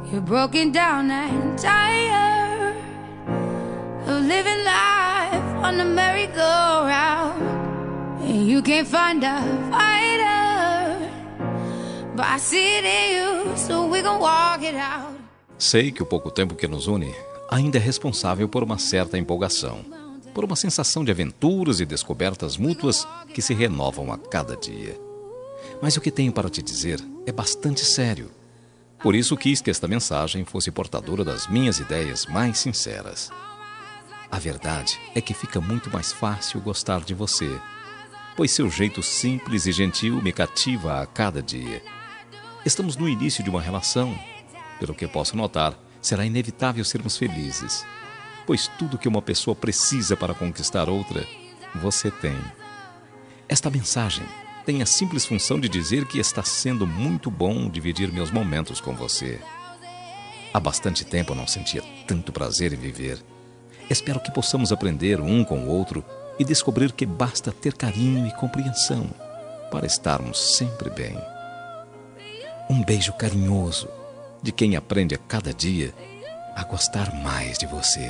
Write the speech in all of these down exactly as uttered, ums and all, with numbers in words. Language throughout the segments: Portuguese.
You're broken down and tired of living life on the merry-go-round, and you can't find a fighter, but I see it in you, so we gon' walk it out. Sei que o pouco tempo que nos une ainda é responsável por uma certa empolgação, por uma sensação de aventuras e descobertas mútuas que se renovam a cada dia. Mas o que tenho para te dizer é bastante sério. Por isso quis que esta mensagem fosse portadora das minhas ideias mais sinceras. A verdade é que fica muito mais fácil gostar de você, pois seu jeito simples e gentil me cativa a cada dia. Estamos no início de uma relação. Pelo que posso notar, será inevitável sermos felizes, pois tudo que uma pessoa precisa para conquistar outra, você tem. Esta mensagem tem a simples função de dizer que está sendo muito bom dividir meus momentos com você. Há bastante tempo eu não sentia tanto prazer em viver. Espero que possamos aprender um com o outro e descobrir que basta ter carinho e compreensão para estarmos sempre bem. Um beijo carinhoso de quem aprende a cada dia a gostar mais de você.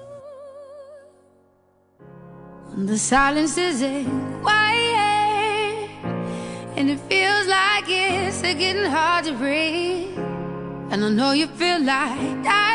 The silence is quiet, and it feels like it's getting hard to breathe. And I know you feel like